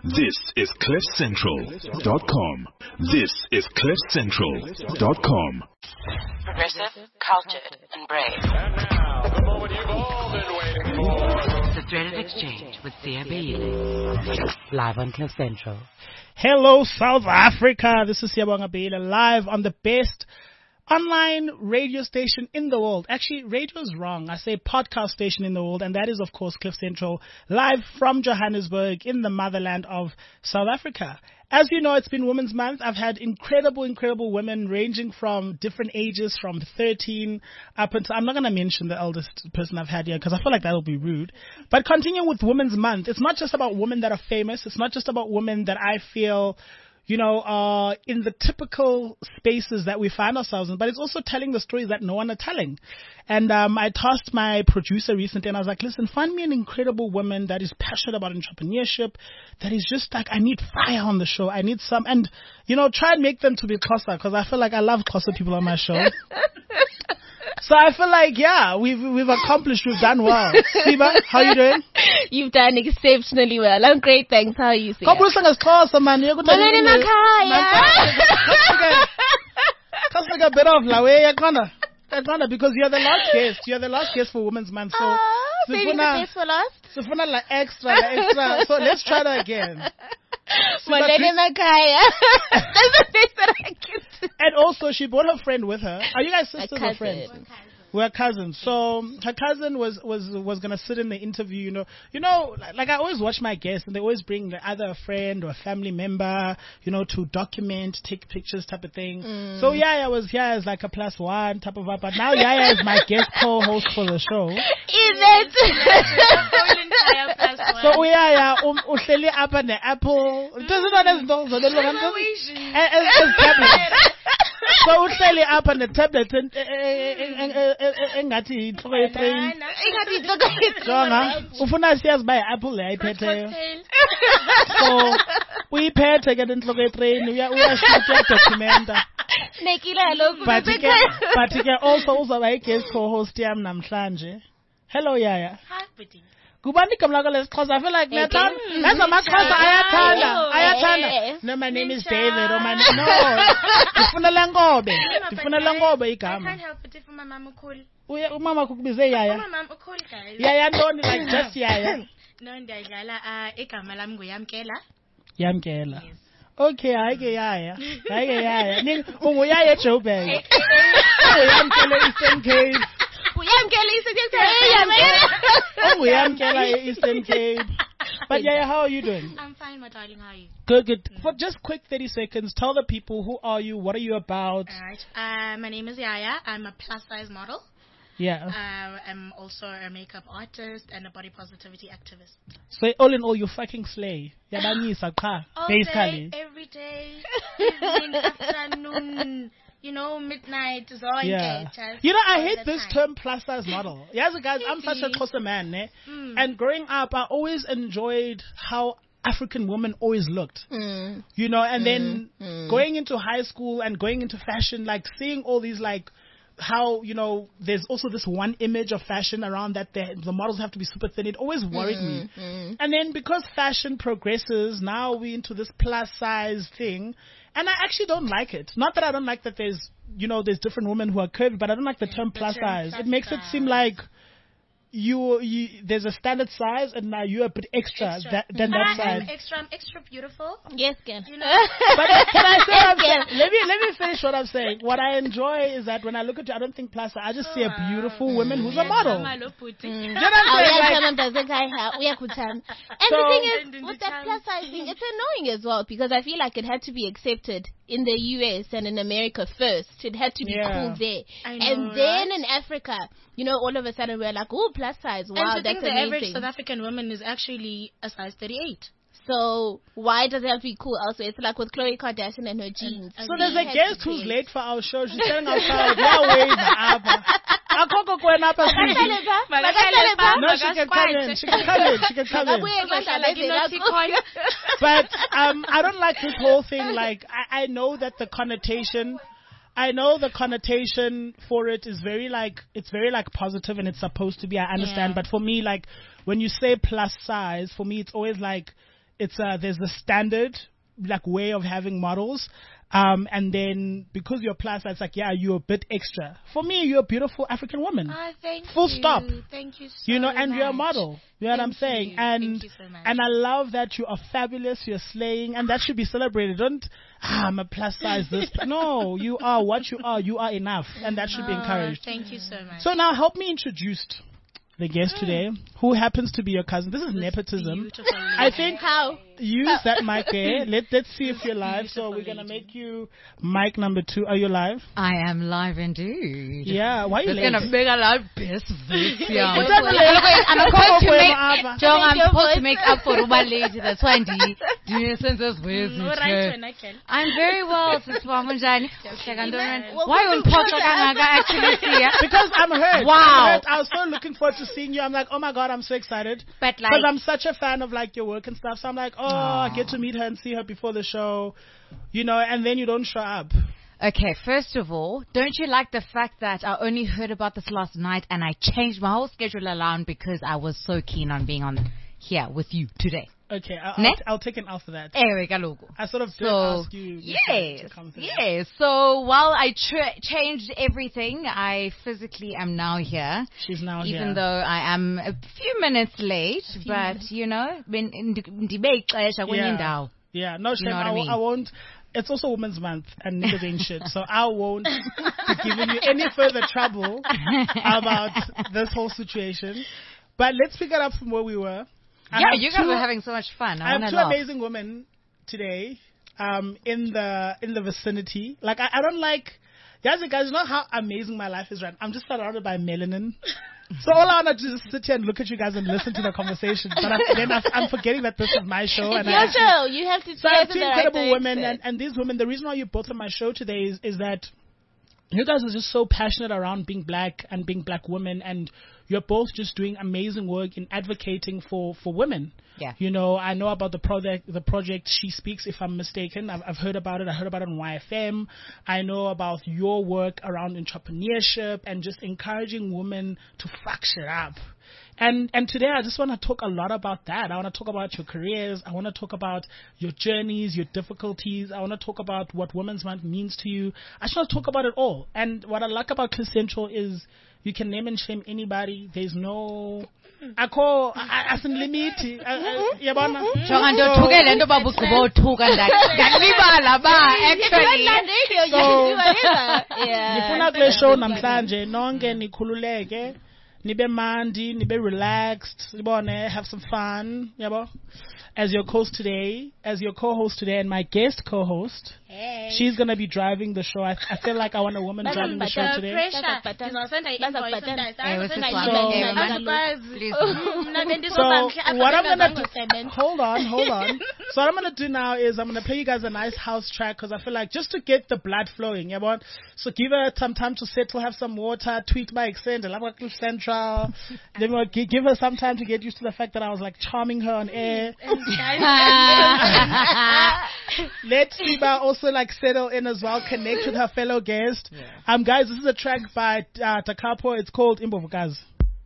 This is CliffCentral.com. This is CliffCentral.com. Progressive, cultured, and brave. And now, the moment you've all been waiting for. The Threaded Exchange with Sia Bailey. Live on Cliff Central. Hello, South Africa. This is Siyabonga Bailey, live on the best online radio station in the world. Actually, radio is wrong. I say podcast station in the world, and that is, of course, Cliff Central, live from Johannesburg in the motherland of South Africa. As you know, it's been Women's Month. I've had incredible women ranging from different ages, from 13 up until, I'm not going to mention the eldest person I've had here because I feel like that'll be rude. But continuing with Women's Month, it's not just about women that are famous. It's not just about women that I feel, you know, in the typical spaces that we find ourselves in, but it's also telling the stories that no one are telling. And I tasked my producer recently, and I was like, listen, find me an incredible woman that is passionate about entrepreneurship, that is just like, I need fire on the show. I need some, and, you know, try and make them to be Xhosa, because I feel like I love Xhosa people on my show. So I feel like, yeah, we've accomplished, we've done well. Siba, how you doing? You've done exceptionally well. I'm great, thanks. How are you, Sia? Xhosa, man. Molweni makhaya. Kasika bit of la way because you're the last guest. You're the last guest for Women's Month. So saving the best for last. Sifuna la extra. So let's try that again. Molweni makhaya. That's the best that I can do. And also, she brought her friend with her. Are you guys sisters or friends? We're cousins. So her cousin was gonna sit in the interview. You know, like I always watch my guests, and they always bring either a friend or a family member, you know, to document, take pictures, type of thing. So Yaya was here as like a +1 type of vibe, but now Yaya is my guest co-host for the show. Is it? So Yaya uhleli up on the Apple. Doesn't know as tablet. So uhleli up on the tablet and engathi inhloko yetrain. Ufuna siyazi by Apple ayiphetheyo. So uyiphethe ke inhloko yetrain uyashuta documenta. But ke also uzaba guest co-host yami namhlanje. Hello Yaya. Hi buddy. Kubani igama lakho lesiXhosa? I feel like that's amaXhosa ayathanda. No, my name is David or my name. No. Ndifuna lenkobe igama. I can't help it if my mom ukhulu. Umama kukubize Yaya. My mom ukhulu guys. Yaya ntoni, like just Yaya. No, ndiyadlala igama lami nguYamkela. Yamkela. Okay, ayike Yaya. Unguyaya Joburg. Uyamkela Eastern Cape. Uyamkela Eastern Cape. But Yaya, how are you doing? I'm fine, my darling. How are you? Good. For just quick 30 seconds, tell the people, who are you? What are you about? All right. My name is Yaya. I'm a plus-size model. Yeah. I'm also a makeup artist and a body positivity activist. So all in all, you fucking slay. Yabanisa cha, basically. Day, every day, evening, afternoon. You know, midnight is all You know, I hate this term plus-size model. Yes, guys, I'm such a Xhosa man, and growing up, I always enjoyed how African women always looked. You know, and then going into high school and going into fashion, like seeing all these, like, how, you know, there's also this one image of fashion around that the models have to be super thin. It always worried me. And then because fashion progresses, now we're into this plus-size thing. And I actually don't like it. Not that I don't like that there's different women who are curvy, but I don't like the term plus size. It makes it seem like there's a standard size, and now you're a bit extra than that size. I'm extra beautiful. Yes, Ken. You know. But can I say what I'm saying? Let me finish what I'm saying. What I enjoy is that when I look at you, I don't think plus size. I just see a beautiful woman who's a model. And the thing is, with that plus size thing, it's annoying as well, because I feel like it had to be accepted in the US and in America first. It had to be cool there. And then in Africa, you know, all of a sudden we're like, oh, plus size. Wow, and that's the amazing. average South African woman is actually a size 38. So why does it have to be cool also? It's like with Khloe Kardashian and her jeans. So there's a guest who's late for our show. She's telling us how wave up. No, she can come in. She can come in. But I don't like this whole thing. Like, I know that the connotation for it is very like, it's very like positive, and it's supposed to be, I understand. But for me, like, when you say plus size, for me, it's always like, it's there's a standard like way of having models. And then because you're plus, it's like, yeah, you're a bit extra. For me, you're a beautiful African woman. Thank Full you. stop. Thank you so You know, and much. you're a model. You know what I'm saying? You. And Thank you so much. and I love that you are fabulous. You're slaying, and that should be celebrated. Don't I'm a plus size. This no, you are what you are. You are enough, and that should be encouraged. Thank you so much. So now help me introduce the guest today, who happens to be your cousin. This is nepotism. I think How? use that mic there. Let's see if you're live. So we're gonna make you mic number 2. Are you live? I am live indeed. Yeah. Why are you It's late? gonna make a lot best this year. What's up, lady? I'm supposed to make Ava. John, I'm supposed to make up for Ruba lady. That's why I'm census with I'm very well, Sis Wamunjani. Why on actually see ya? Because I'm hurt. Wow. I'm hurt. I was so looking forward to seeing you. I'm like, oh my god, I'm so excited. But Because like I'm such a fan of like your work and stuff. So I'm like, I get to meet her and see her before the show, you know, and then you don't show up. okay, first of all, don't you like the fact that I only heard about this last night and I changed my whole schedule around because I was so keen on being on here with you today? Okay, Ne? I'll take an L for that. I sort of did So, ask you. yes, to come through. yes. So while I changed everything, I physically am now here. She's now here. Even though I am a few minutes late, but you know, Yeah, no shame. know what I mean? I won't. It's also Women's Month and niggas ain't shit, so I won't be giving you any further trouble about this whole situation. But let's pick it up from where we were. You guys were having so much fun. I have two amazing women today in the vicinity. Like, I don't like... Guys, you know how amazing my life is right now? I'm just surrounded by melanin. So all I want to do is sit here and look at you guys and listen to the conversation. But I'm forgetting that this is my show. It's and your show. You have to So I say have to two the incredible right women, direction. and these women, the reason why you're both on my show today is that you guys are just so passionate around being black and being black women, and you're both just doing amazing work in advocating for women. Yeah. You know, I know about the project She Speaks, if I'm mistaken. I've heard about it. I heard about it on YFM. I know about your work around entrepreneurship and just encouraging women to fuck shit up. And today I just want to talk a lot about that. I want to talk about your careers. I want to talk about your journeys, your difficulties. I want to talk about what Women's Month means to you. I just want to talk about it all. And what I like about Cliff Central is you can name and shame anybody. There's no... I call as in limit. Yabona. Ngifuna kule show namhlanje nonke nikhululeke, nibe mandi, nibe relaxed, libone, have some fun, yabo. As your co-host today, and my guest co-host, she's gonna be driving the show. I feel like I want a woman driving the show today. So what I'm gonna do? Hold on. So what I'm gonna do now is I'm gonna play you guys a nice house track because I feel like just to get the blood flowing, yeah, but so give her some time to settle, have some water, tweet my accent, Cliff Central. Then we'll give her some time to get used to the fact that I was like charming her on air. Let Siba also like settle in as well, connect with her fellow guest. Yeah. Guys, this is a track by Takapo. It's called Imbovukazi.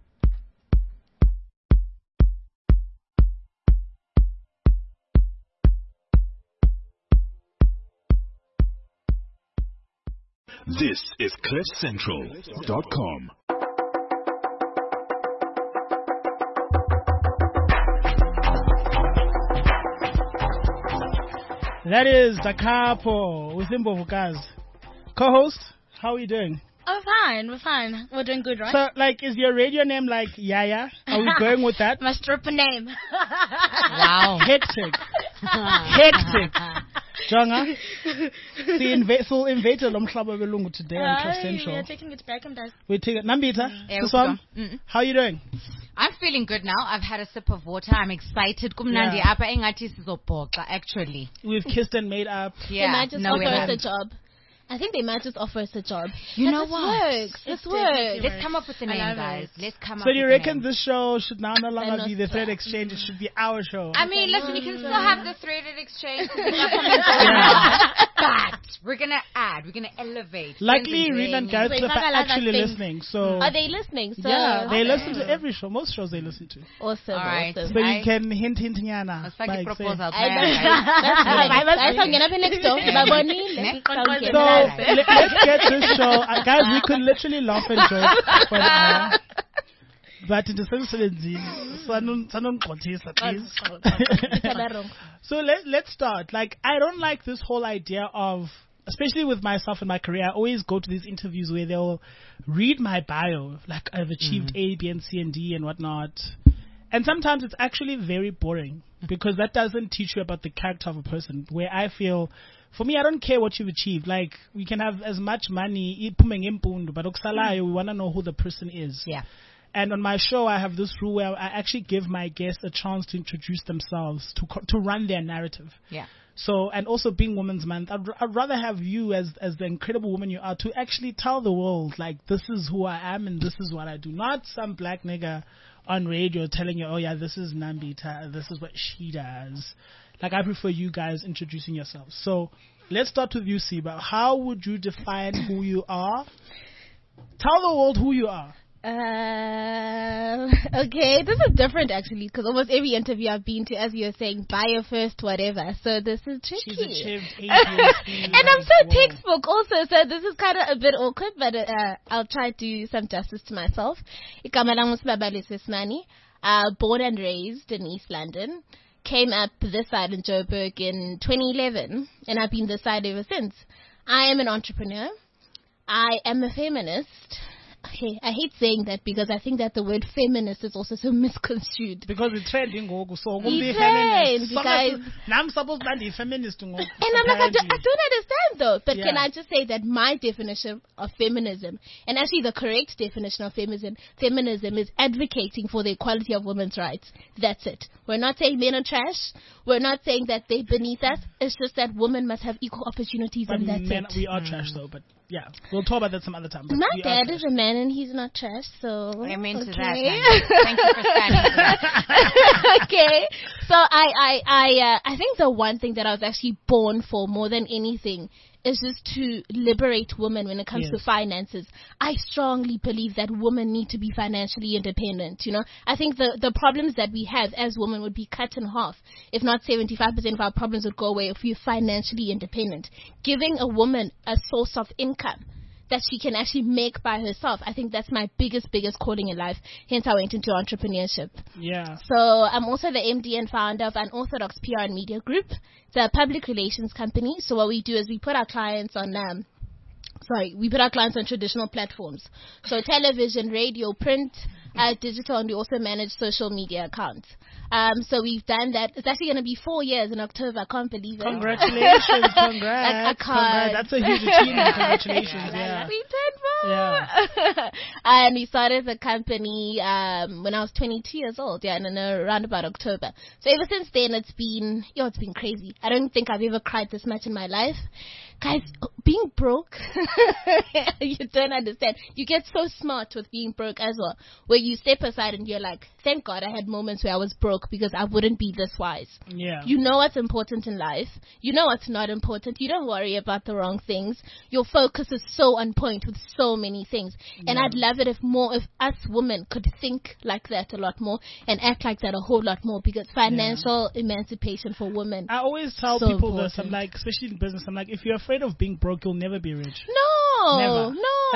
This is CliffCentral.com. That is Takapo with Imbovukazi. Co-host, how are you doing? Oh, fine. We're fine. We're doing good, right? So, like, is your radio name like Yaya? Are we going with that? My stripper name. Wow. Hectic. Jonga. So invaded Lomhlaba Belungu today on Cliff Central. We are taking it back, guys. We take it. Nambita, this one. How are you doing? I'm feeling good now. I've had a sip of water. I'm excited. Kumnandi apa engathi sizobhoxa actually. We've kissed and made up. Yeah. Can I just offer us a job? I think they might just offer us a job. You know what? This works. Let's come up with a name, guys. Let's come up So with you a reckon name. this show should now no longer be the Thread Exchange? It should be our show. I mean, listen, you can still have the threaded exchange. But we're going to add. We're going to elevate. Luckily, Rena and Gareth Cliff are actually listening. So are they listening? So yeah, they listen to every show. Most shows they listen to. Awesome. All right. Awesome. So you can hint nyana. Like proposal. So let's get this show. Guys, we could literally laugh and joke for an hour. But it is so let's start. Like, I don't like this whole idea of, especially with myself in my career, I always go to these interviews where they'll read my bio, like I've achieved A, B, and C, and D and whatnot. And sometimes it's actually very boring because that doesn't teach you about the character of a person. Where I feel, for me, I don't care what you've achieved. Like, we can have as much money, but we want to know who the person is. Yeah. And on my show, I have this rule where I actually give my guests a chance to introduce themselves, to run their narrative. Yeah. So, and also being Women's Month, I'd rather have you as the incredible woman you are to actually tell the world, like, this is who I am and this is what I do. Not some black nigga on radio telling you, oh yeah, this is Nambita, this is what she does. Like, I prefer you guys introducing yourselves. So, let's start with you, Siba. How would you define who you are? Tell the world who you are. Okay, this is different actually, because almost every interview I've been to, as you were saying, bio first, whatever. So this is tricky. She's achieved ADHD. And I'm so textbook also, so this is kind of a bit awkward, but I'll try to do some justice to myself. Igama langu Sibabale Sismani, born and raised in East London. Came up this side in Joburg in 2011, and I've been this side ever since. I am an entrepreneur. I am a feminist. Okay, I hate saying that because I think that the word feminist is also so misconstrued. Because it's trending, so be feminist. I'm supposed to be feminist. And I'm like, I don't understand though. But can I just say that my definition of feminism, and actually the correct definition of feminism is advocating for the equality of women's rights. That's it. We're not saying men are trash. We're not saying that they're beneath us. It's just that women must have equal opportunities, but and that's men, it. We are trash though, but yeah, we'll talk about that some other time. My dad is a man and he's not trash, so I'm into that. Thank you for standing for that. Okay, so I think the one thing that I was actually born for more than anything is just to liberate women when it comes to finances. I strongly believe that women need to be financially independent. You know, I think the problems that we have as women would be cut in half, if not 75% of our problems would go away if we're financially independent. Giving a woman a source of income that she can actually make by herself, I think that's my biggest calling in life. Hence, I went into entrepreneurship. Yeah. So I'm also the MD and founder of Unorthodox PR and Media Group. It's a public relations company. So what we do is we put our clients on traditional platforms. So television, radio, print, digital, and we also manage social media accounts. So we've done that. It's actually going to be 4 years in October. I can't believe it. Congratulations. Congrats. That's a huge achievement. Congratulations. We turned 4. Yeah. And we started the company when I was 22 years old. Yeah, and around about October. So ever since then, it's been crazy. I don't think I've ever cried this much in my life. Guys, being broke, you don't understand. You get so smart with being broke as well, where you step aside and you're like, thank God I had moments where I was broke because I wouldn't be this wise. Yeah. You know what's important in life. You know what's not important. You don't worry about the wrong things. Your focus is so on point with so many things. And I'd love it if us women could think like that a lot more and act like that a whole lot more, because financial emancipation for women. I always tell people this, I'm like, especially in business, I'm like, if you're afraid of being broke, you'll never be rich. No,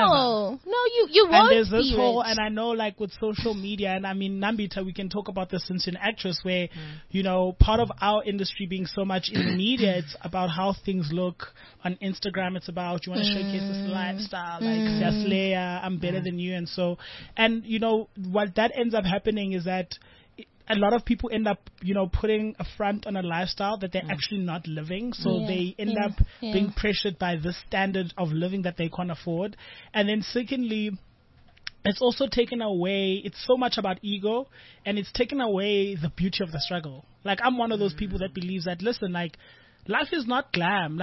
you won't. And there's this be whole, rich. and I know, like, with social media, and I mean, Nambita, we can talk about this since you're an actress, where, you know, part of our industry being so much in the media, it's about how things look on Instagram. It's about, you want to showcase this lifestyle, like, Siaslea, I'm better than you, and so, and, you know, what that ends up happening is that a lot of people end up, you know, putting a front on a lifestyle that they're actually not living. So they end up being pressured by this standard of living that they can't afford. And then secondly, it's also taken away, it's so much about ego, and it's taken away the beauty of the struggle. Like, I'm one of those people that believes that, listen, like, life is not glam. Like,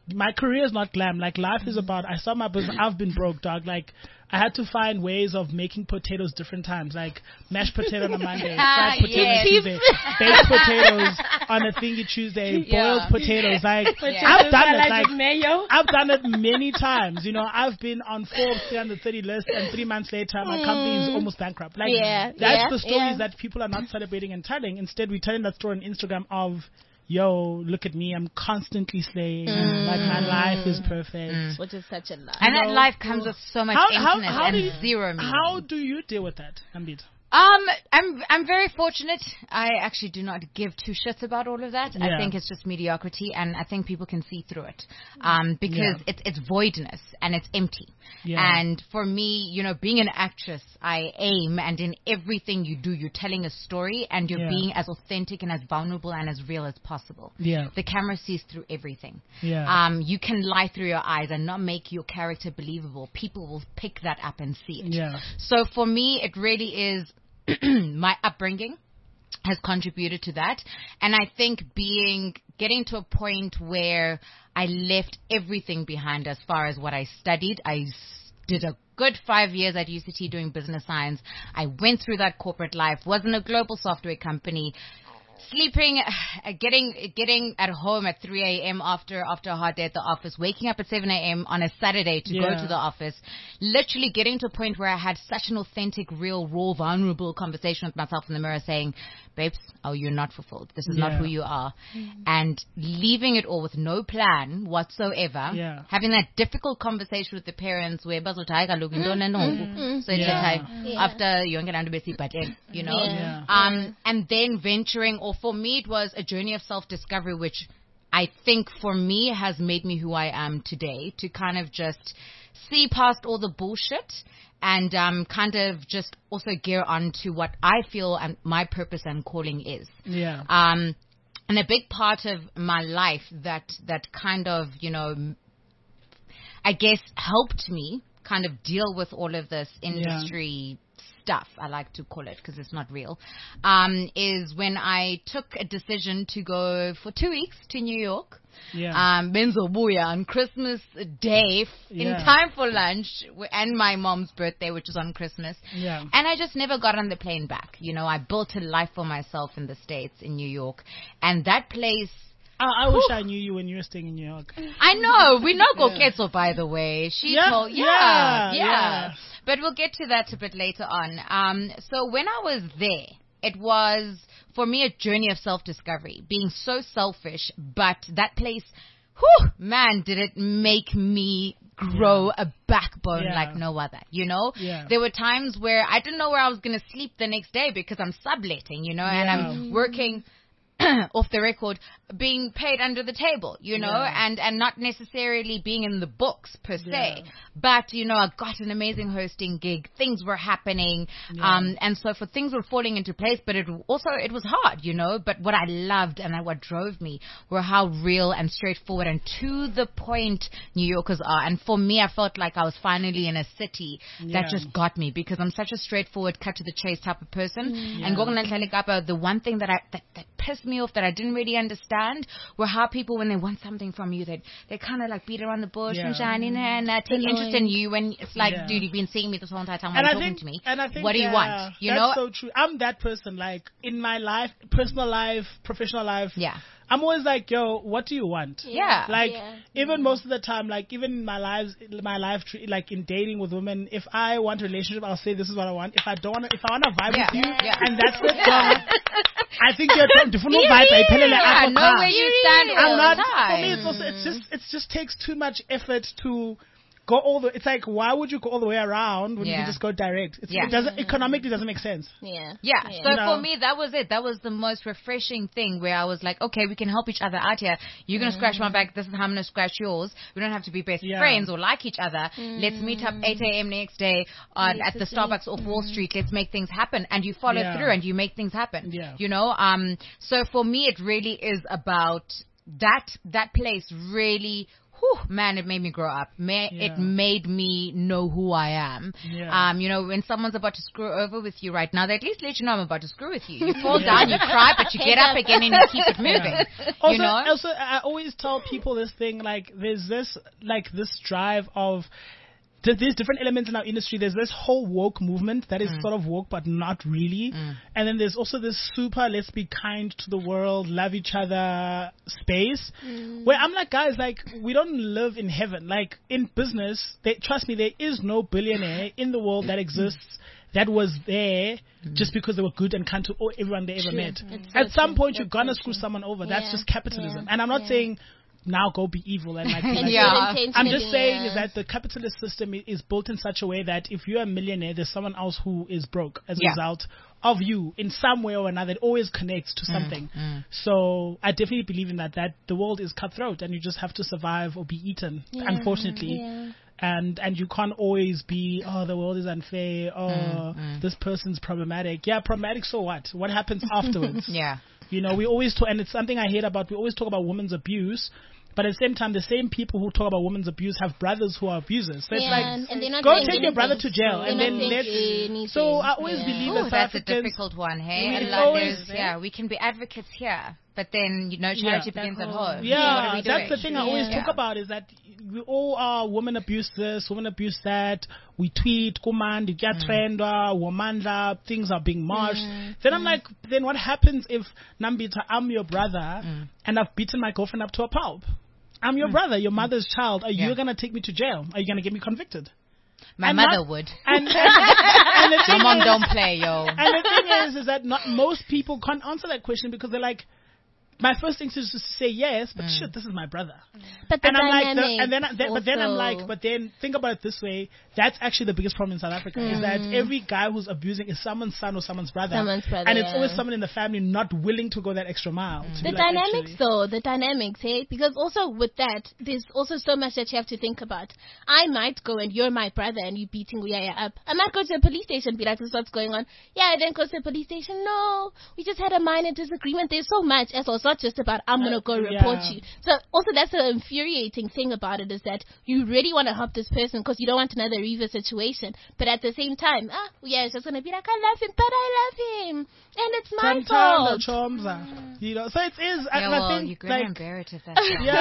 my career is not glam. Like, life is about, I saw my business, I've been broke, dog. Like, I had to find ways of making potatoes different times, like mashed potato on a Monday, fried potato on Tuesday, baked potatoes on a thingy Tuesday, boiled potatoes. Like, I've done it. Like, I've done it many times. You know, I've been on Forbes 330 list, and 3 months later, my company is almost bankrupt. Like, that's the stories that people are not celebrating and telling. Instead, we're telling that story on Instagram of, yo, look at me, I'm constantly slaying. Like, my life is perfect. Which is such a lie. And that life comes with so much emptiness and zero meaning. How do you deal with that, Ambit? I'm very fortunate. I actually do not give two shits about all of that. I think it's just mediocrity, and I think people can see through it. Because it's voidness and it's empty. And for me, you know, being an actress, I aim, and in everything you do, you're telling a story, and you're being as authentic and as vulnerable and as real as possible. The camera sees through everything. You can lie through your eyes and not make your character believable. People will pick that up and see it. So for me, it really is my upbringing has contributed to that. And I think getting to a point where I left everything behind as far as what I studied. I did a good 5 years at UCT doing business science. I went through that corporate life, was in a global software company, sleeping, getting at home at 3 a.m. after a hard day at the office, waking up at 7 a.m. on a Saturday to go to the office, literally getting to a point where I had such an authentic, real, raw, vulnerable conversation with myself in the mirror saying, babes, you're not fulfilled. This is not who you are. And leaving it all with no plan whatsoever, having that difficult conversation with the parents where after you know, and then venturing, or for me it was a journey of self-discovery, which I think for me has made me who I am today, to kind of just see past all the bullshit and kind of just also gear on to what I feel and my purpose and calling is. And a big part of my life that kind of, you know, I guess helped me kind of deal with all of this industry stuff, I like to call it because it's not real, is when I took a decision to go for 2 weeks to New York. Benzobuya on Christmas Day in time for lunch and my mom's birthday, which was on Christmas. And I just never got on the plane back. You know, I built a life for myself in the States, in New York. And that place... I wish I knew you when you were staying in New York. I know. We know Koketso, by the way. She told... But we'll get to that a bit later on. So when I was there, it was, for me, a journey of self-discovery, being so selfish, but that place, man, did it make me grow a backbone like no other, you know? There were times where I didn't know where I was going to sleep the next day because I'm subletting, you know, and I'm working... off the record, being paid under the table, you know, and not necessarily being in the books per se. But, you know, I got an amazing hosting gig. Things were happening. And so for things were falling into place, but it was hard, you know. But what I loved and what drove me were how real and straightforward and to the point New Yorkers are. And for me, I felt like I was finally in a city that just got me, because I'm such a straightforward, cut to the chase type of person. And the one thing that pissed me off, that I didn't really understand, were how people, when they want something from you, they kind of like beat around the bush and take interest in you, when it's like, dude, you've been seeing me this whole entire time. Why are you talking to me? And I think, what do you want? You know? That's so true. I'm that person, like, in my life, personal life, professional life. I'm always like, yo, what do you want? Even most of the time, like, even in my life, like in dating with women, if I want a relationship, I'll say this is what I want. If I want to vibe with you, and that's it, I think you're trying to know where you stand all the time. For me, it just takes too much effort to go all the... It's like, why would you go all the way around when you can just go direct? It doesn't, economically doesn't make sense. So for me, that was it. That was the most refreshing thing, where I was like, okay, we can help each other out here. You're going to scratch my back. This is how I'm going to scratch yours. We don't have to be best friends or like each other. Let's meet up 8 a.m. next day at the Starbucks off Wall Street. Let's make things happen. And you follow through and you make things happen. You know? So for me, it really is about that place really... man, it made me grow up. It made me know who I am. Yeah. You know, when someone's about to screw over with you right now, they at least let you know I'm about to screw with you. You fall down, you cry, but you get up again and you keep it moving. Also, you know? Also, I always tell people this thing, like, there's this drive of, there's different elements in our industry. There's this whole woke movement that is sort of woke, but not really. And then there's also this super, let's be kind to the world, love each other space, where I'm like, guys, like, we don't live in heaven. Like, in business, trust me, there is no billionaire in the world that exists that was there just because they were good and kind to everyone they ever met. At some point, you're gonna screw someone over. That's just capitalism. And I'm not saying now go be evil and like I'm just saying is that the capitalist system is built in such a way that if you're a millionaire, there's someone else who is broke as a result of you in some way or another. It always connects to something. So I definitely believe in that the world is cutthroat and you just have to survive or be eaten, unfortunately. And you can't always be, oh, the world is unfair, this person's problematic. Yeah, problematic, so what? What happens afterwards? You know, we always talk, and it's something I hate about, we always talk about women's abuse, but at the same time, the same people who talk about women's abuse have brothers who are abusers. So it's like, go take your brother to jail, and then so I always believe that that's a difficult one, hey? We can be advocates here, but then, you know, charity begins at home. Yeah, that's the thing I always talk about, is that we all are women abuse this, women abuse that. We tweet, command, you get trendwa, womandla, things are being marched. Then I'm like, then what happens if Nambita, I'm your brother, and I've beaten my girlfriend up to a pulp? I'm your brother, your mother's child. Are you going to take me to jail? Are you going to get me convicted? My mother would. And your mom don't play, yo. And the thing is that not most people can't answer that question because they're like, my first instinct is to say yes, but shit, this is my brother. But the but then think about it this way. That's actually the biggest problem in South Africa is that every guy who's abusing is someone's son or someone's brother. And it's always someone in the family not willing to go that extra mile. The dynamics, hey? Because also with that, there's also so much that you have to think about. I might go and you're my brother and you beating Uyaya up. I might go to a police station and be like, this is what's going on. Yeah, I then go to the police station. No, we just had a minor disagreement. There's so much. It's not just about I'm going to go report you. So also that's the infuriating thing about it, is that you really want to help this person because you don't want another Reva situation. But at the same time, it's just going to be like, I love him, but I love him. And it's my fault. You know, so it is. I think, you're going to embarrass that.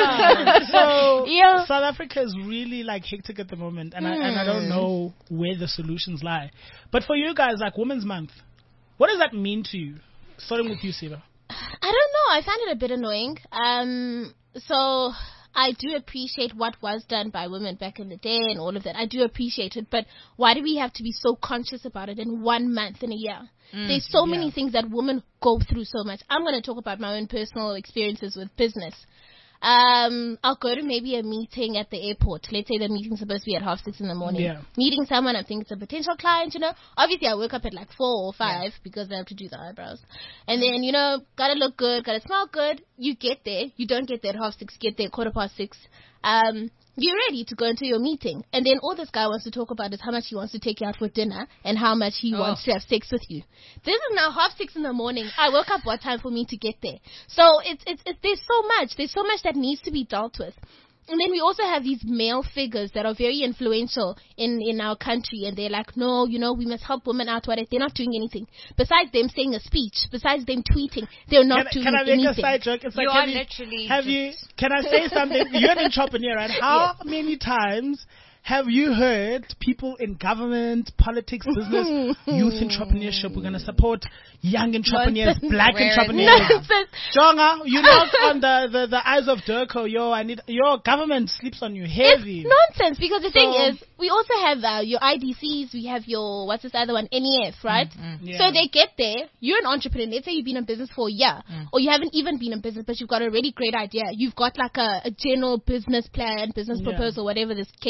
So South Africa is really like hectic at the moment, and I don't know where the solutions lie. But for you guys, like Women's Month, what does that mean to you? Starting with you, Siba. I don't know. I find it a bit annoying. So I do appreciate what was done by women back in the day and all of that. I do appreciate it. But why do we have to be so conscious about it in 1 month in a year? There's so many things that women go through so much. I'm going to talk about my own personal experiences with business. I'll go to maybe a meeting at the airport. Let's say the meeting's supposed to be at 6:30 in the morning. Meeting someone, I think it's a potential client, you know. Obviously, I wake up at like 4 or 5 because I have to do the eyebrows. And then, you know, gotta look good, gotta smell good. You get there. You don't get there at 6:30, get there 6:15. You're ready to go into your meeting. And then all this guy wants to talk about is how much he wants to take you out for dinner and how much he wants to have sex with you. This is now 6:30 in the morning. I woke up what time for me to get there? So it's there's so much. There's so much that needs to be dealt with. And then we also have these male figures that are very influential in our country, and they're like, no, you know, we must help women out. They're not doing anything. Besides them saying a speech, besides them tweeting, they're not doing anything. Can I make a side joke? It's like, can I say something? You're an entrepreneur, right? How many times have you heard people in government, politics, business, youth entrepreneurship, we're going to support young entrepreneurs, black entrepreneurs? Jonga, you knock on the eyes of Durko, your government sleeps on you heavy. It's nonsense, because the thing is, we also have your IDCs, we have your, what's this other one, NEF, right? So they get there, you're an entrepreneur, let's say you've been in business for a year, or you haven't even been in business, but you've got a really great idea. You've got like a general business plan, business proposal, whatever this case might be.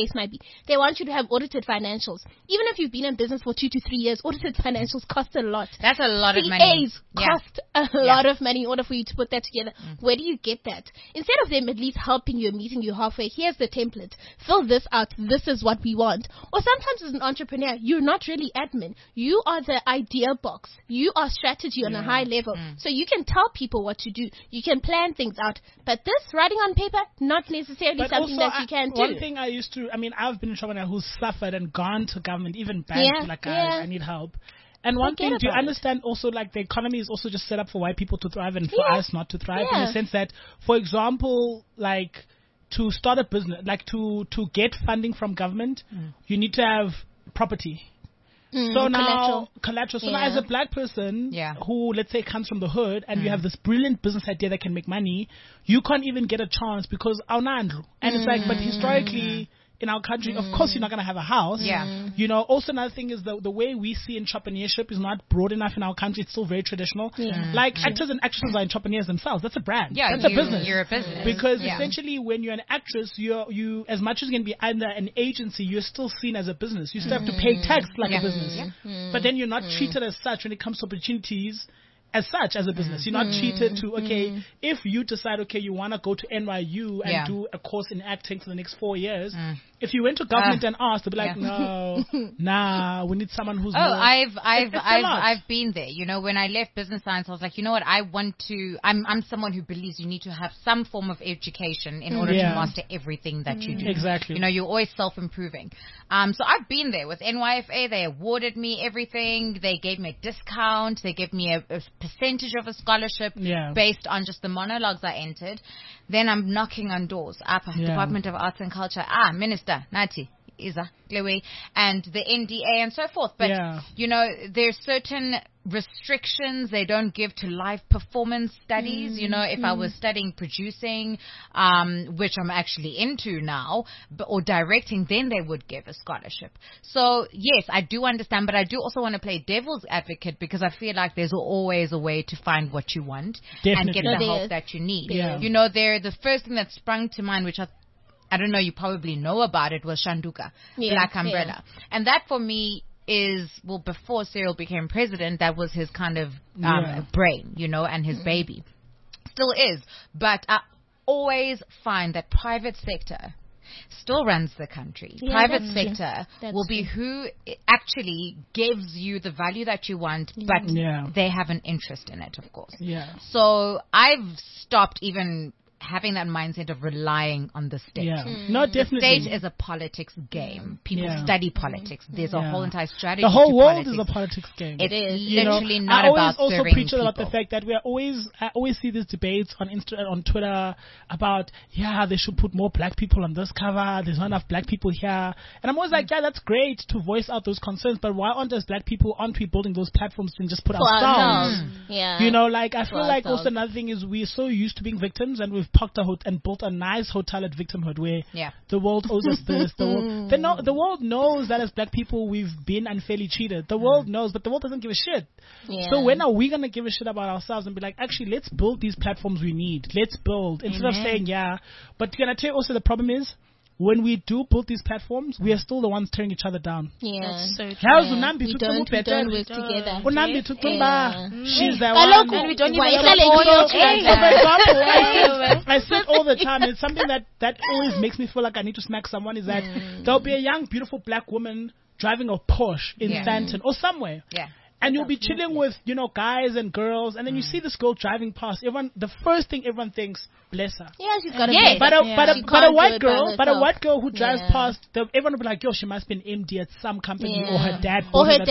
they want you to have audited financials. Even if you've been in business for 2 to 3 years, audited financials cost a lot. That's a lot of money. CAs cost a lot of money in order for you to put that together. Where do you get that? Instead of them at least helping you and meeting you halfway, here's the template. Fill this out. This is what we want. Or sometimes as an entrepreneur, you're not really admin. You are the idea box. You are strategy on a high level. So you can tell people what to do. You can plan things out. But this, writing on paper, not necessarily something that you can do. One thing I've been an entrepreneur who's suffered and gone to government, even banks, I need help. And one thing, do you understand also, like, the economy is also just set up for white people to thrive and for us not to thrive, in the sense that, for example, like, to start a business, like, to get funding from government, you need to have property. So now, collateral. So now, as a black person who, let's say, comes from the hood, and you have this brilliant business idea that can make money, you can't even get a chance because Aunandru. And it's like, but historically, in our country, of course, you're not going to have a house. You know, also another thing is the way we see entrepreneurship is not broad enough in our country. It's still very traditional. Like, actors and actresses are entrepreneurs themselves. That's a brand. That's a business. You're a business. Because essentially, when you're an actress, you as much as you can be under an agency, you're still seen as a business. You still have to pay tax like a business. But then you're not treated as such when it comes to opportunities. As such, as a business, you're not treated to, if you decide, you want to go to NYU and do a course in acting for the next 4 years, if you went to government and asked, they'd be like, no, nah, we need someone who's more. I've been there. You know, when I left business science, I was like, you know what, I'm someone who believes you need to have some form of education in order to master everything that you do. Exactly. You know, you're always self-improving. So I've been there with NYFA. They awarded me everything. They gave me a discount. They gave me a percentage of a scholarship based on just the monologues I entered. Then I'm knocking on doors. Department of Arts and Culture. Minister, Nati, Isa, Glewe, and the NDA and so forth. But, you know, there's certain restrictions they don't give to live performance studies. You know, if I was studying producing, which I'm actually into now, or directing, then they would give a scholarship. So, yes, I do understand, but I do also want to play devil's advocate because I feel like there's always a way to find what you want and get the help that you need. You know, the first thing that sprung to mind, which I don't know, you probably know about it, was Shanduka, Black Umbrella. And that for me is, well, before Cyril became president, that was his kind of brain, you know, and his baby. Still is. But I always find that private sector still runs the country. Private sector will be who actually gives you the value that you want, but they have an interest in it, of course. So I've stopped even having that mindset of relying on the state. No, definitely. The state is a politics game. People study politics. There's a whole entire strategy. The whole world politics. is a politics game. It is literally not about serving people. I always also preach about the fact that I always see these debates on Twitter about, they should put more black people on this cover. There's not enough black people here. And I'm always like, that's great to voice out those concerns, but why aren't we building those platforms to just put ourselves? You know, like, I feel like also another thing is we're so used to being victims, and we've parked and built a nice hotel at victimhood where the world owes us this. The world knows that as black people we've been unfairly treated. The world knows, but the world doesn't give a shit. So when are we going to give a shit about ourselves and be like, actually, let's build these platforms we need. Let's build. Instead of saying, but can I tell you also the problem is, when we do build these platforms, we are still the ones tearing each other down. That's so true. We don't work together. She's the one. And we don't even I said all the time, it's something that always makes me feel like I need to smack someone, is that there'll be a young, beautiful black woman driving a Porsche in Stanton or somewhere. And you'll be chilling with, you know, guys and girls, and then you see this girl driving past. The first thing everyone thinks, bless her. She's got a But a white girl who drives past, everyone will be like, she must be an MD at some company, or her dad bought her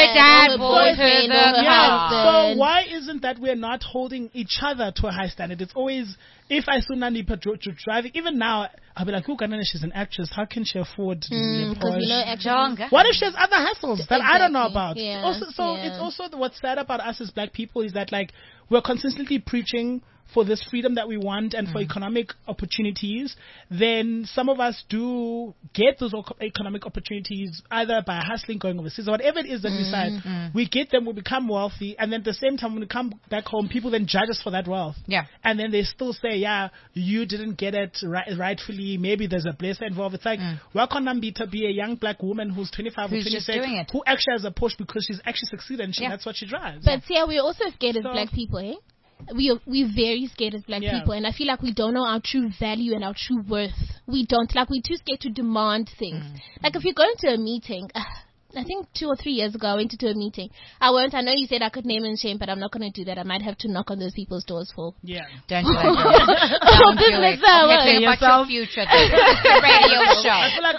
car. So why isn't that we're not holding each other to a high standard? It's always, if I saw Nandi driving, even now, I'll be like, she's an actress. How can she afford because we know actors. What if she has other hassles that I don't know about? It's also what's sad about us as black people is that, like, we're consistently preaching for this freedom that we want and for economic opportunities, then some of us do get those economic opportunities either by hustling, going overseas, or whatever it is that we decide. We get them, we become wealthy, and then at the same time when we come back home, people then judge us for that wealth. Yeah. And then they still say, yeah, you didn't get it rightfully, maybe there's a blessing involved. It's like, why can't Nambita be a young black woman who's 25 or 26 who actually has a Porsche because she's actually succeeded and that's what she drives? But see, we're also scared as black people, eh? We're very scared as black people, and I feel like we don't know our true value and our true worth. We don't, like, we're too scared to demand things. Like, if you go into a meeting, I think 2 or 3 years ago, I went into a meeting. I know you said I could name and shame, but I'm not going to do that. I might have to knock on those people's doors for. Yeah. Don't do that. Don't do it. About your future. Radio show. I feel like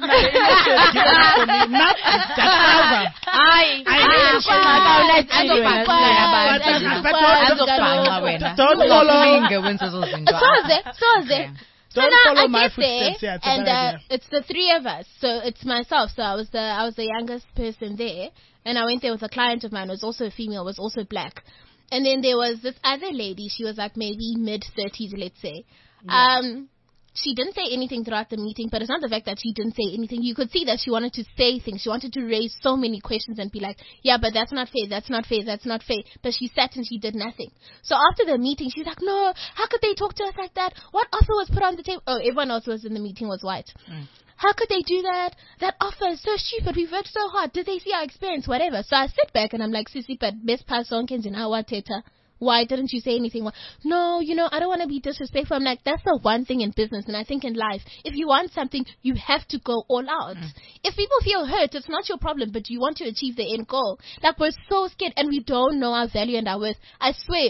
Don't follow my footsteps. And it's the three of us. So it's myself. So I was the youngest person there, and I went there with a client of mine who was also a female, was also black. And then there was this other lady. She was like maybe mid-30s, let's say. Yeah. She didn't say anything throughout the meeting, but it's not the fact that she didn't say anything. You could see that she wanted to say things. She wanted to raise so many questions and be like, yeah, but that's not fair, that's not fair, that's not fair. But she sat and she did nothing. So after the meeting, she's like, no, how could they talk to us like that? What offer was put on the table? Oh, everyone else was in the meeting was white. How could they do that? That offer is so stupid. We've worked so hard. Did they see our experience? Whatever. So I sit back and I'm like, Sissy, but best person can in our teta. Why didn't you say anything? No, I don't want to be disrespectful. I'm like, that's the one thing in business, and I think in life, if you want something, you have to go all out. If people feel hurt, it's not your problem, but you want to achieve the end goal. Like, we're so scared, and we don't know our value and our worth. I swear,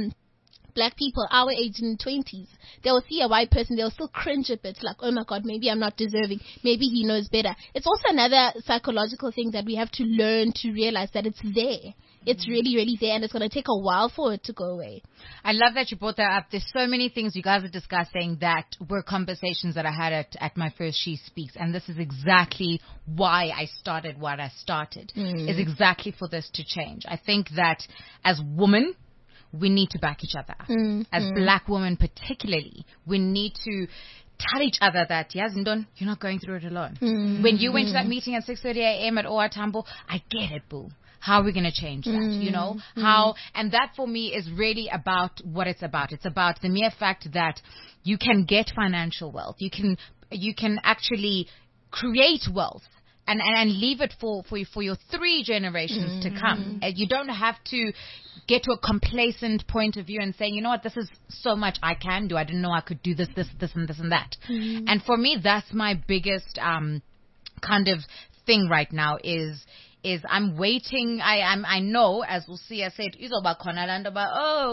black people our age in 20s, they'll see a white person, they'll still cringe a bit, like, oh my God, maybe I'm not deserving, maybe he knows better. It's also another psychological thing that we have to learn to realize that it's there. It's really, really there, and it's going to take a while for it to go away. I love that you brought that up. There's so many things you guys are discussing that were conversations that I had at my first She Speaks, and this is exactly why I started what I started, is exactly for this to change. I think that as women, we need to back each other. As black women particularly, we need to tell each other that, yes, Ndon, you're not going through it alone. When you went to that meeting at 6:30 a.m. at OR Tambo, I get it, boo. How are we going to change that, How, and that for me is really about what it's about. It's about the mere fact that you can get financial wealth. You can actually create wealth and leave it for your 3 generations to come. You don't have to get to a complacent point of view and saying, you know what, this is so much I can do. I didn't know I could do this, and that. And for me, that's my biggest kind of thing right now is I'm waiting. I know, as Lucia said, it's about Konalanda, about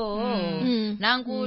nangu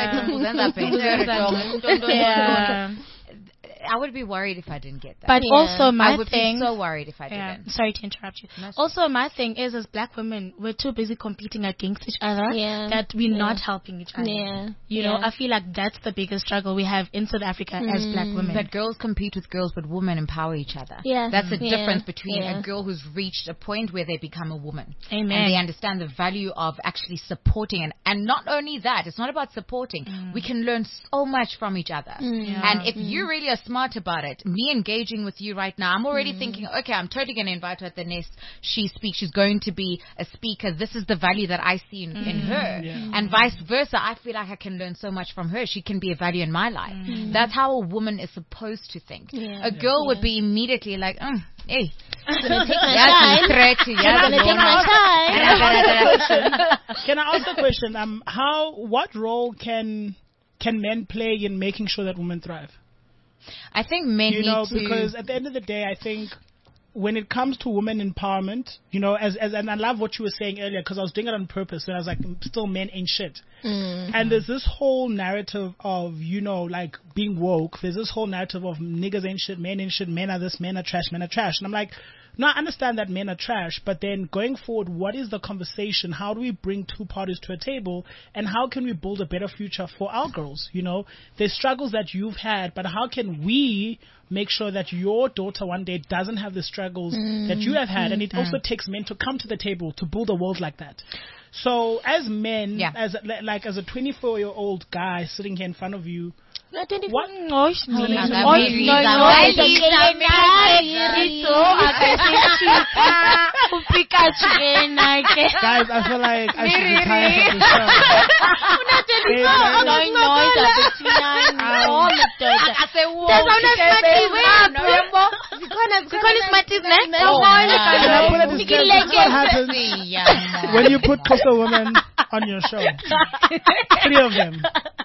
I would be worried if I didn't get that. But also I would be so worried if I didn't. Sorry to interrupt you. Also, my thing is, as black women, we're too busy competing against each other that we're not helping each other. You know, I feel like that's the biggest struggle we have in South Africa as black women. But girls compete with girls, but women empower each other. That's the difference between a girl who's reached a point where they become a woman. Amen. And they understand the value of actually supporting. And not only that, it's not about supporting. We can learn so much from each other. And if you really are smart about it, me engaging with you right now, I'm already thinking, okay, I'm totally going to invite her at the next She Speaks. She's going to be a speaker. This is the value that I see in her. And vice versa. I feel like I can learn so much from her. She can be a value in my life. That's how a woman is supposed to think. A girl would be immediately like, hey, gonna take my time. Can I ask a question? What role can men play in making sure that women thrive? I think men need to, because at the end of the day, I think when it comes to women empowerment, and I love what you were saying earlier, because I was doing it on purpose, and I was like, still men ain't shit. And there's this whole narrative of, like being woke. There's this whole narrative of niggas ain't shit, men ain't shit, men are this, men are trash, men are trash. And I'm like, now I understand that men are trash, but then going forward, what is the conversation? How do we bring two parties to a table, and how can we build a better future for our girls? You know, there's struggles that you've had, but how can we make sure that your daughter one day doesn't have the struggles that you have had? And it also takes men to come to the table to build a world like that. So as men, as a 24-year-old guy sitting here in front of you, no, 24. What? No, Guys, I feel like I should retire from the show. When you put coastal women on your show, 3 of them.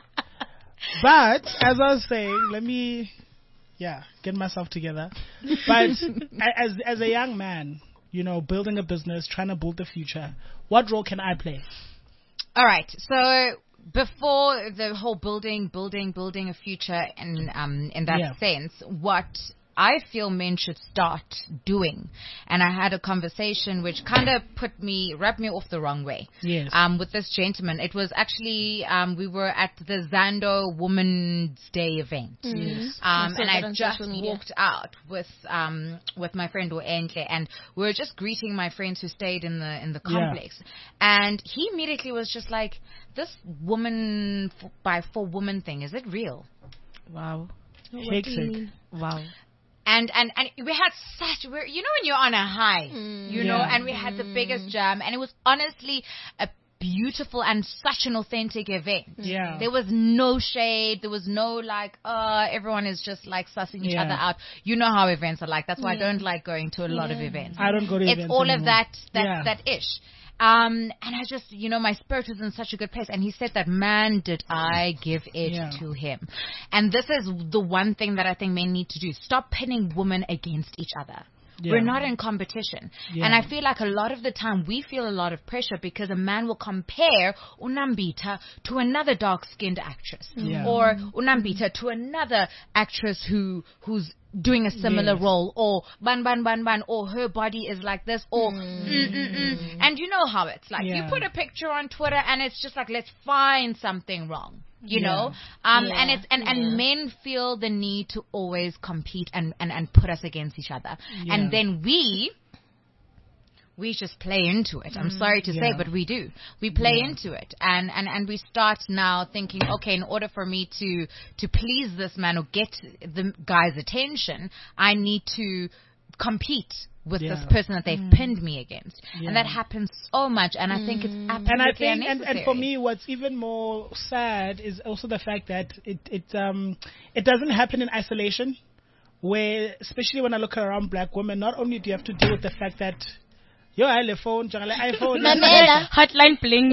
But as I was saying, let me, get myself together. But as a young man, you know, building a business, trying to build the future, what role can I play? All right. So before the whole building a future, in that sense, what I feel men should start doing, and I had a conversation which kind of rubbed me off the wrong way. Yes. With this gentleman, it was actually we were at the Zando Women's Day event, and I just walked out with my friend Oentle, and we were just greeting my friends who stayed in the complex, and he immediately was just like, "This woman by 4 women thing, is it real?" Wow. Shake. Wow. And we had when you're on a high, and we had the biggest jam, and it was honestly a beautiful and such an authentic event. Yeah. There was no shade. There was no everyone is just like sussing each other out. You know how events are like. That's why I don't like going to a lot of events. I don't go to events. It's all anymore. of that ish. And I just, my spirit was in such a good place. And he said that, man, did I give it to him. And this is the one thing that I think men need to do. Stop pitting women against each other. Yeah. We're not in competition. Yeah. And I feel like a lot of the time we feel a lot of pressure because a man will compare Unambita to another dark-skinned actress. Yeah. Or Unambita to another actress who's doing a similar role, or ban, or her body is like this, or and you know how it's like. You put a picture on Twitter and it's just like, let's find something wrong. You know, and men feel the need to always compete and put us against each other, and then we just play into it. I'm sorry to say, but we do. We play into it, and we start now thinking, okay, in order for me to please this man or get the guy's attention, I need to compete with this person that they've pinned me against. And that happens so much, and I think it's absolutely unnecessary. And for me, what's even more sad is also the fact that it doesn't happen in isolation, where, especially when I look around black women, not only do you have to deal with the fact that iPhone, hotline bling.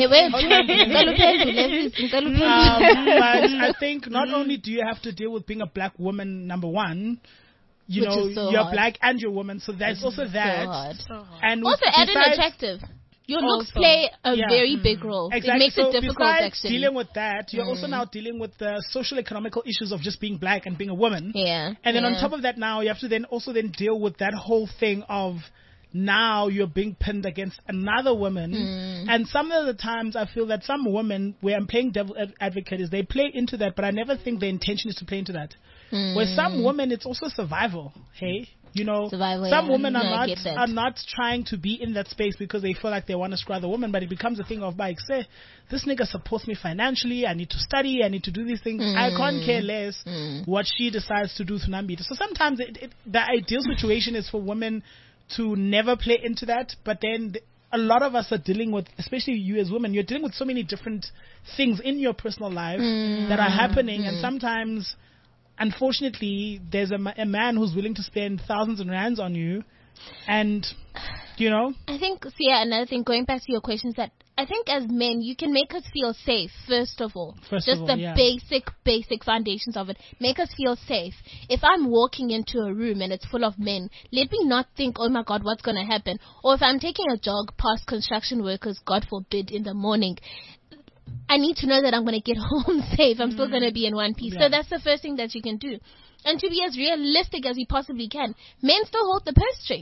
But I think not only do you have to deal with being a black woman, number one, you're hard. Black and you're a woman, so there's also that. So hard. And also add in attractive. Your looks play a very big role. Exactly. It makes it difficult, besides actually. Dealing with that, you're also now dealing with the social economical issues of just being black and being a woman. Yeah. And then on top of that, now you have to then also deal with that whole thing of now you're being pinned against another woman. And some of the times I feel that some women, where I'm playing devil advocate, is they play into that, but I never think the intention is to play into that. Where some women, it's also survival. Hey, survival, some women are not trying to be in that space because they feel like they want to screw the woman, but it becomes a thing of like, say, this nigga supports me financially, I need to study, I need to do these things. I can't care less what she decides to do to Nambita. So sometimes the ideal situation is for women to never play into that, but then a lot of us are dealing with, especially you as women, you're dealing with so many different things in your personal life that are happening, and sometimes, unfortunately, there's a man who's willing to spend thousands of rands on you, and I think, another thing, going back to your questions, that I think as men, you can make us feel safe, first of all. Basic foundations of it. Make us feel safe. If I'm walking into a room and it's full of men, let me not think, oh my God, what's going to happen? Or if I'm taking a jog past construction workers, God forbid, in the morning, I need to know that I'm going to get home safe. I'm still going to be in one piece. So that's the first thing that you can do. And to be as realistic as we possibly can. Men still hold the purse strings.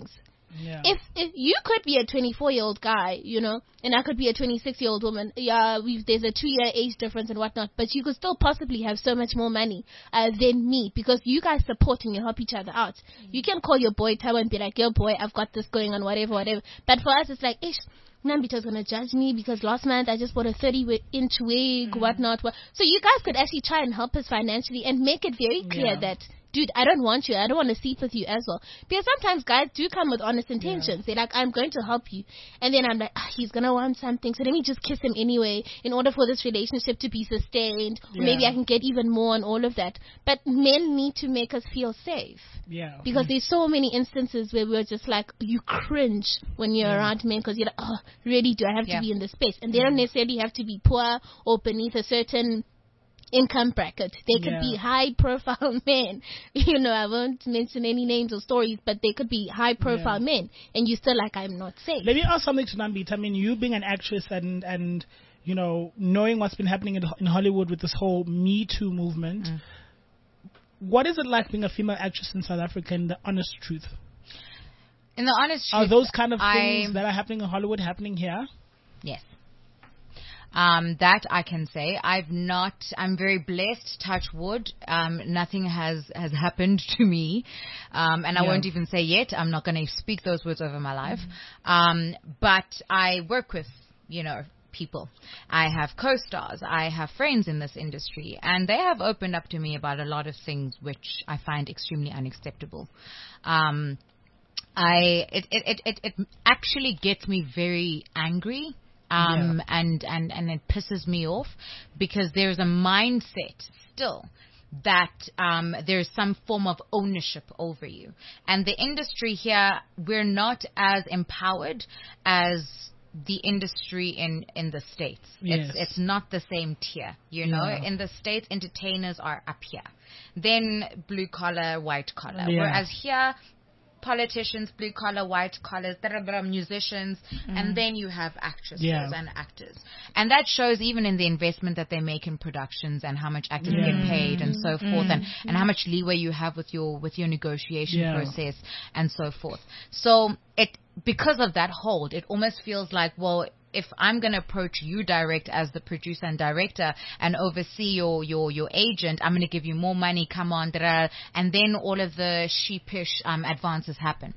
Yeah. If you could be a 24-year-old guy, and I could be a 26-year-old woman, there's a 2-year age difference and whatnot, but you could still possibly have so much more money than me because you guys support and you help each other out. You can call your boy Tabo and be like, yo boy, I've got this going on, whatever. But for us, it's like, Nambita's going to judge me because last month I just bought a 30-inch wig, whatnot. So you guys could actually try and help us financially and make it very clear that, dude, I don't want you. I don't want to sleep with you as well. Because sometimes guys do come with honest intentions. They're like, I'm going to help you. And then I'm like, he's going to want something. So let me just kiss him anyway in order for this relationship to be sustained. Or maybe I can get even more and all of that. But men need to make us feel safe. Yeah. Because there's so many instances where we're just like, you cringe when you're around men because you're like, oh, really, do I have to be in this space? And they don't necessarily have to be poor or beneath a certain income bracket. They could be high profile men. I won't mention any names or stories, but they could be high profile men, and you still like, I'm not safe. Let me ask something to Nambita. I mean, you being an actress and knowing what's been happening in Hollywood with this whole Me Too movement, what is it like being a female actress in South Africa, in the honest truth? In the honest truth, are those kind of things that are happening in Hollywood happening here? Yes. That I can say. I'm very blessed, touch wood. Nothing has happened to me. And I won't even say yet. I'm not going to speak those words over my life. But I work with, people. I have co-stars. I have friends in this industry. And they have opened up to me about a lot of things which I find extremely unacceptable. It actually gets me very angry. And it pisses me off because there's a mindset still that there's some form of ownership over you. And the industry here, we're not as empowered as the industry in the States. Yes. It's not the same tier, In the States, entertainers are up here. Then blue collar, white collar. Whereas here, politicians, blue collar, white collars, musicians, and then you have actresses and actors. And that shows even in the investment that they make in productions and how much actors get paid and so forth, and how much leeway you have with your negotiation process and so forth. So because of that hold, it almost feels like, well, if I'm going to approach you direct as the producer and director and oversee your agent, I'm going to give you more money, come on, and then all of the sheepish advances happen.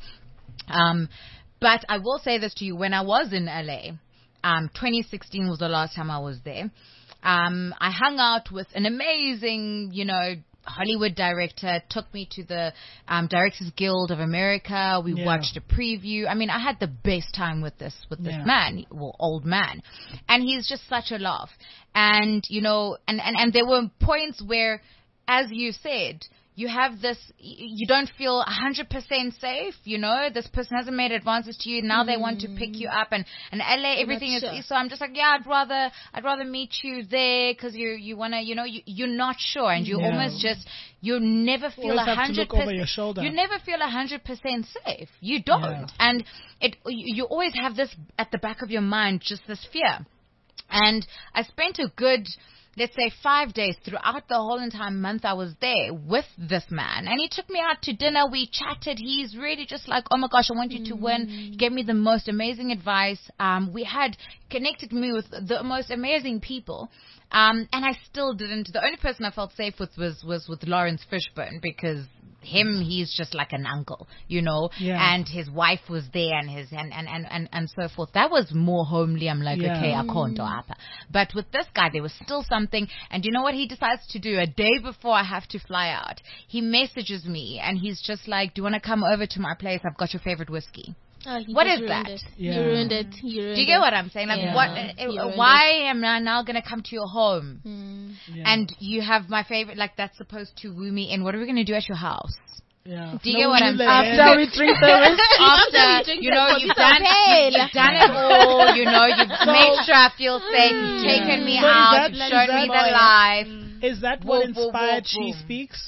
But I will say this to you, when I was in LA, 2016 was the last time I was there. I hung out with an amazing, Hollywood director, took me to the Directors Guild of America. We watched a preview. I mean, I had the best time with this man, old man, and he's just such a laugh. And and there were points where, as you said, you have this, you don't feel 100% safe, this person hasn't made advances to you, now they want to pick you up, and LA, everything is, so I'm just like, I'd rather meet you there, because you want to, you're not sure, and you almost just, you never feel 100%, you never feel 100% safe, you don't, and you always have this at the back of your mind, just this fear, and I spent a good, let's say 5 days throughout the whole entire month I was there with this man. And he took me out to dinner. We chatted. He's really just like, oh my gosh, I want you to win. He gave me the most amazing advice. We had connected me with the most amazing people. And I still didn't. The only person I felt safe with was with Lawrence Fishburne, because he's just like an uncle, and his wife was there and so forth. That was more homely. I'm like, okay, I can't do it. But with this guy, there was still something. And you know what he decides to do? A day before I have to fly out, he messages me and he's just like, do you want to come over to my place? I've got your favorite whiskey. What is that? You ruined it. Do you get what I'm saying? Like, why am I now going to come to your home? And you have my favorite, like, that's supposed to woo me in. What are we going to do at your house? Yeah. Do you get what I'm saying? After we drink the after, you've done it all, you've made sure I feel safe, you've taken me out, you've shown me the life. Is that what inspired She Speaks?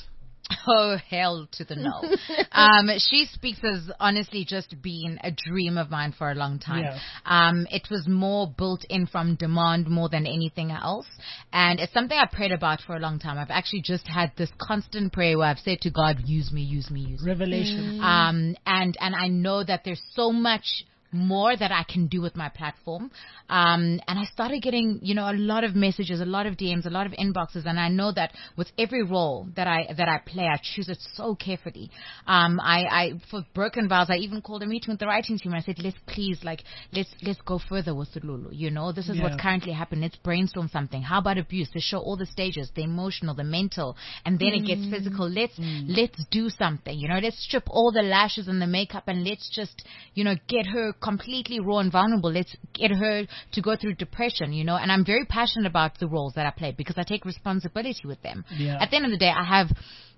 Oh, hell to the no. She Speaks has honestly just been a dream of mine for a long time. Yeah. It was more built in from demand more than anything else. And it's something I prayed about for a long time. I've actually just had this constant prayer where I've said to God, use me, use me, use me. Revelation. And I know that there's so much more that I can do with my platform. And I started getting, a lot of messages, a lot of DMs, a lot of inboxes. And I know that with every role that I play, I choose it so carefully. For Broken Vows, I even called a meeting with the writing team. I said, let's go further with the Lulu. This is what's currently happening. Let's brainstorm something. How about abuse? Let's show all the stages, the emotional, the mental, and then it gets physical. Let's do something. Let's strip all the lashes and the makeup and let's just, get her completely raw and vulnerable. Let's get her to go through depression, and I'm very passionate about the roles that I play because I take responsibility with them. Yeah. At the end of the day, I have,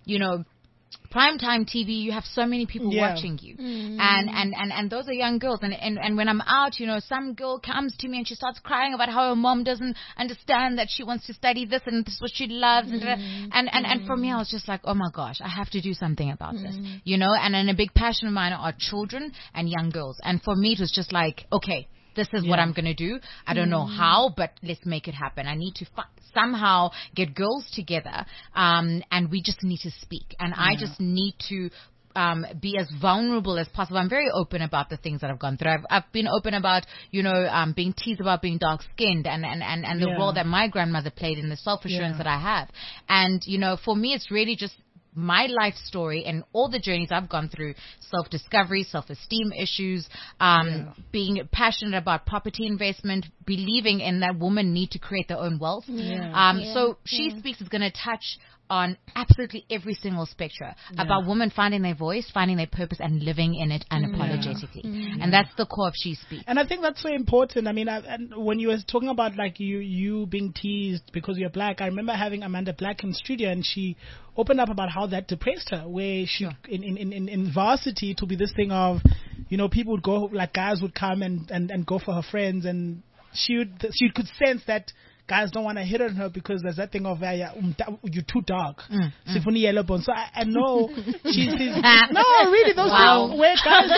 primetime TV, you have so many people watching you. And those are young girls. And when I'm out, some girl comes to me and she starts crying about how her mom doesn't understand that she wants to study this and this is what she loves. And for me, I was just like, oh my gosh, I have to do something about this, and a big passion of mine are children and young girls. And for me, it was just like, okay, this is what I'm going to do. I don't know how, but let's make it happen. I need to somehow get girls together, and we just need to speak. And I just need to be as vulnerable as possible. I'm very open about the things that I've gone through. I've been open about, being teased about being dark-skinned and the role that my grandmother played in the self-assurance that I have. And, for me, it's really just my life story and all the journeys I've gone through, self-discovery, self-esteem issues, being passionate about property investment, believing in that women need to create their own wealth. So She Speaks is going to touch on absolutely every single spectrum about women finding their voice, finding their purpose, and living in it unapologetically. And that's the core of She Speaks. And I think that's so important. I mean, and when you were talking about you being teased because you're black, I remember having Amanda Black in studio, and she opened up about how that depressed her, where she in varsity to be this thing of, people would go, like guys would come and go for her friends, and she could sense that guys don't want to hit on her because there's that thing of you're too dark. Symphony Yellow Bone. So I know she's no, really those things where guys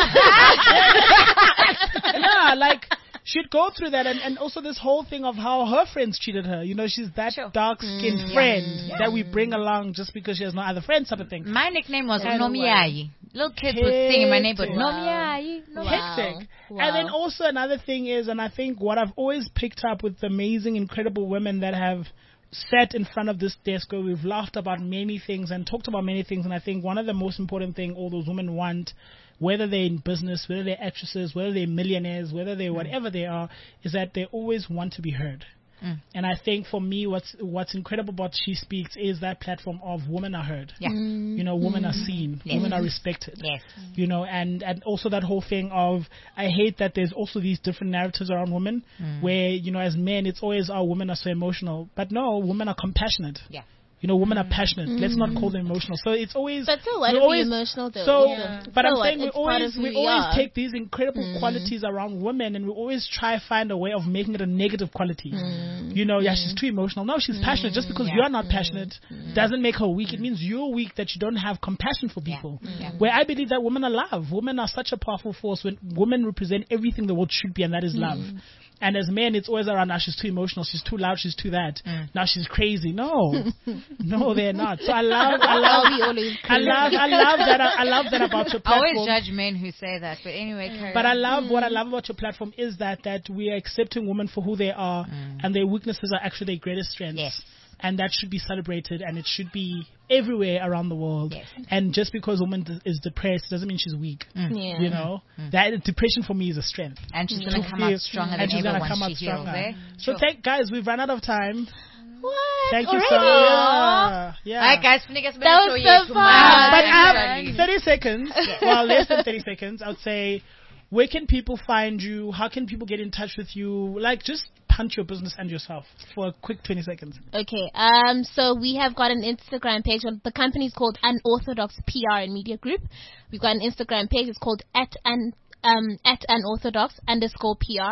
she'd go through that, and also this whole thing of how her friends treated her. She's that dark-skinned friend that we bring along just because she has no other friends, type of thing. My nickname was Nomiai. Little kids would sing in my neighborhood. Nomiai. Hectic. And then also another thing is, and I think what I've always picked up with amazing, incredible women that have sat in front of this desk where we've laughed about many things and talked about many things, and I think one of the most important thing all those women want, whether they're in business, whether they're actresses, whether they're millionaires, whether they're whatever they are, is that they always want to be heard. And I think for me, what's incredible about She Speaks is that platform of women are heard. Women are seen. Women are respected. And also that whole thing of, I hate that there's also these different narratives around women where, as men, it's always, women are so emotional. But no, women are compassionate. Women are passionate. Let's not call them emotional. So it's always. But so what? Always emotional though. So, but I'm saying we always take these incredible qualities around women, and we always try to find a way of making it a negative quality. She's too emotional. No, she's passionate. Just because you're not passionate doesn't make her weak. It means you're weak that you don't have compassion for people. Where I believe that women are love. Women are such a powerful force. When women represent everything the world should be, and that is love. And as men, it's always around, now she's too emotional, she's too loud, she's too that. Now she's crazy. No, they're not. So I love that about your platform. I always judge men who say that, but anyway. But what I love about your platform is that we are accepting women for who they are, and their weaknesses are actually their greatest strengths. Yes. And that should be celebrated, and it should be everywhere around the world. And just because a woman is depressed doesn't mean she's weak. That depression for me is a strength. And she's going to come out stronger than ever once she heals. So guys, we've run out of time. What? Thank you so much. All right, guys. That was so fun. But 30 seconds. Well, less than 30 seconds. I would say, where can people find you? How can people get in touch with you? Just punch your business and yourself for a quick 20 seconds. Okay. So we have got an Instagram page. The company is called Unorthodox PR and Media Group. We've got an Instagram page. It's called at unorthodox_PR.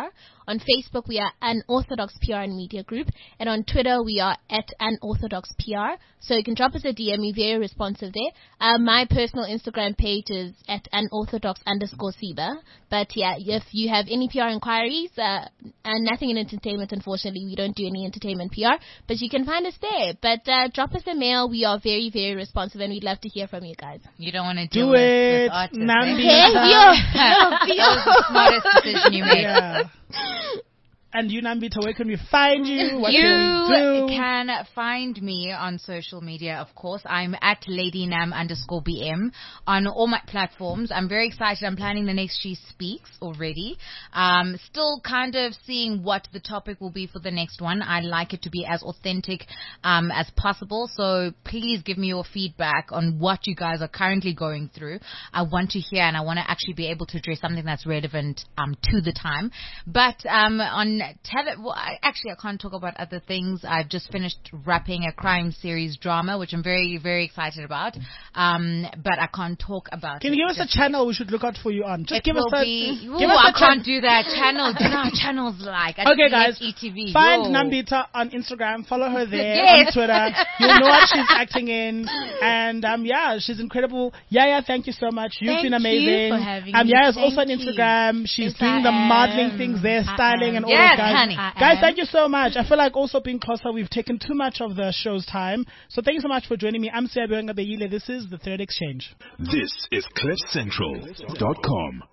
On Facebook, we are Unorthodox PR and Media Group. And on Twitter, we are at Unorthodox PR. So you can drop us a DM. We're very responsive there. My personal Instagram page is at unorthodox_Siba. But yeah, if you have any PR inquiries, and nothing in entertainment, unfortunately, we don't do any entertainment PR, but you can find us there. But drop us a mail. We are very, very responsive, and we'd love to hear from you guys. You don't want to do it with artists. That was the smartest decision you made. Yeah. And you, Nambita, where can we find you? What you can we do? can find me on social media, of course. I'm at LadyNam_BM on all my platforms. I'm very excited. I'm planning the next She Speaks already. Still kind of seeing what the topic will be for the next one. I like it to be as authentic as possible. So please give me your feedback on what you guys are currently going through. I want to hear, and I want to actually be able to address something that's relevant to the time. But on I can't talk about other things. I've just finished wrapping a crime series drama, which I'm very, very excited about. But I can't talk about. Can you give us a channel we should look out for you on? Just give us a. I can't do that channel. Do you know how channels like? Okay, guys. ETV. Find Nambita on Instagram. Follow her there on Twitter. You'll know what she's acting in, and she's incredible. Yaya, thank you so much. You've been amazing. Thank you for having me. Yaya's also on Instagram. She's doing the modeling things there, styling and all that. Guys, thank you so much. I feel like also being closer, we've taken too much of the show's time. So thank you so much for joining me. I'm Siabonga Beyile. This is The Third Exchange. This is CliffCentral.com.